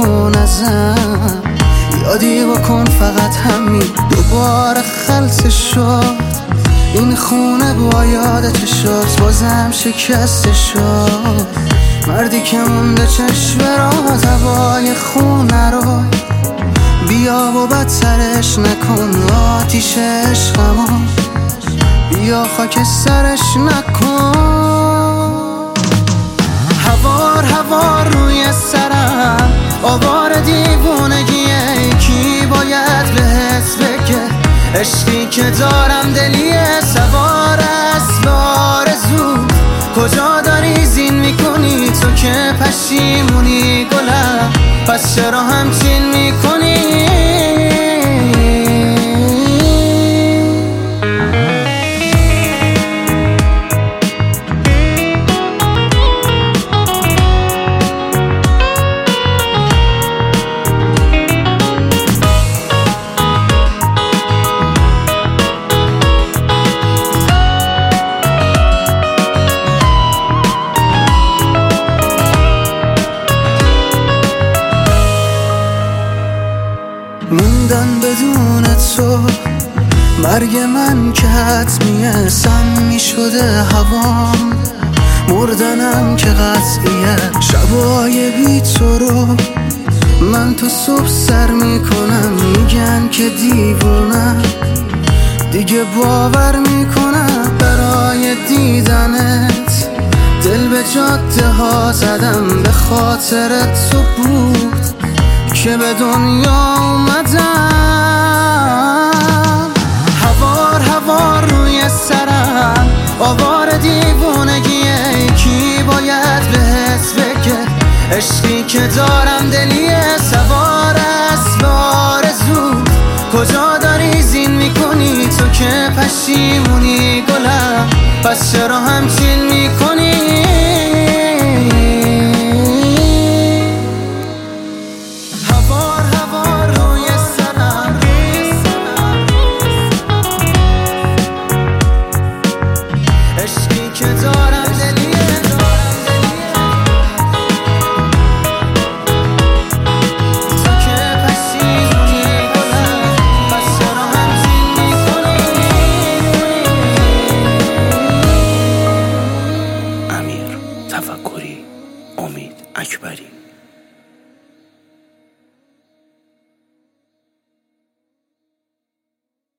بیرون ازم، یادی بکن فقط همین دوباره خلص شد. این خونه با یاد چشات بازم شکسته شد. مردی که مونده چشم را هوای خونه رو، بیا و بدترش نکن آتیش عشقمو، بیا خاک سرش نکن. هوار هوار روی سرم آوار دیوونگیه، کی باید بهت بگه عشقی که دارم دلیه. سوار اسب آرزو کجا داری زین میکنی تو که پشیمونی گلم، پس چرا همچین میکنی؟ موندن بدون تو، مرگ من که حتمیه. سمی شده هوام، مردنم که قطعیه. شبای بی تو رو من تو صبح سر میکنم، میگن که دیوونم دیگه باور میکنم. برای دیدنت دل به جاده ها زدم، به خاطر تو بود که به دنیا اومدم. هوار هوار روی سرم آوار دیوونگیه، کی باید بهت بگه عشقی که دارم دلیه. سوار اسب آرزو کجا داری زین میکنی تو که پشیمونی گلم، پس چرا همچین میکنی؟ عشقی که دارم دلیه، تو که پشیمونی گلم، پس چرا همچین میکنی؟ امیر تفکری، امید اکبری.